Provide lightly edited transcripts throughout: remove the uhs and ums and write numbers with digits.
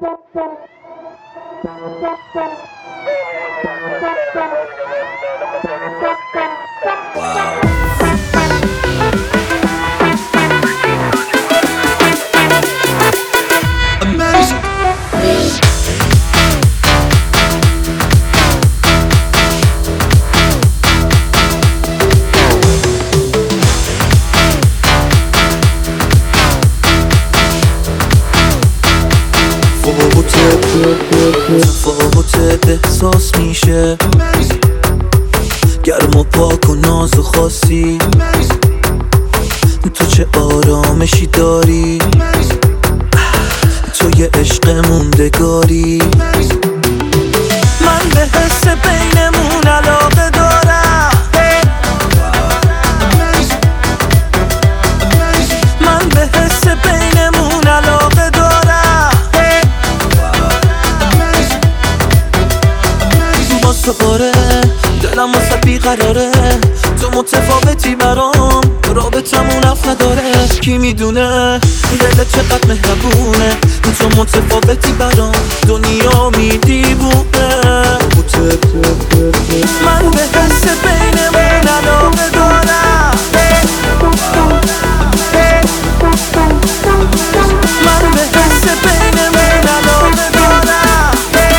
تفاوتت احساس میشه گرم و پاک و ناز و خاصی تو چه آرامشی داری تو یه عشق موندگاری من به حس بینمون علاقه دارم من به حس بینمون علاقه دارم واسه آره دلم واسه بیقراره تو متفاوتی برام رابطمون اف نداره کی میدونه دلت چقدر مهربونه تو متفاوتی برام دنیا میدیبونه من به حس بینمون علاقه دارم من به حس بینمون علاقه دارم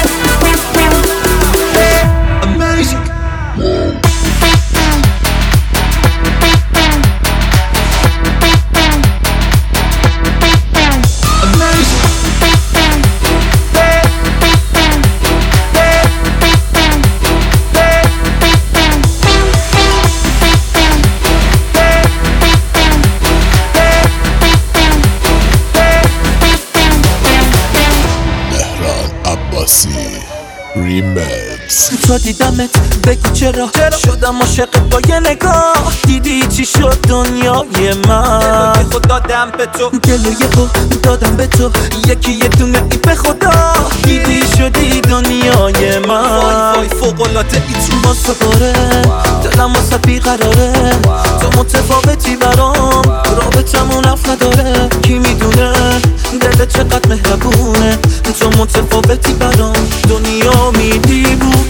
ریمکس. تا دیدمت بگو چرا شدم عاشق با یه نگاه دیدی چی شد دنیای من دلو خود دادم به تو دلو دادم به تو یکی یه دونه ای به خدا دیدی شدی دنیای من وای فوق‌العاده ای تو واسه آره دلم واسه بیقراره تو متفاوتی برام رابطمون اف نداره کی میدونه دلت چقدر مهربونه تو متفاوتی برام دنیا میدیبونه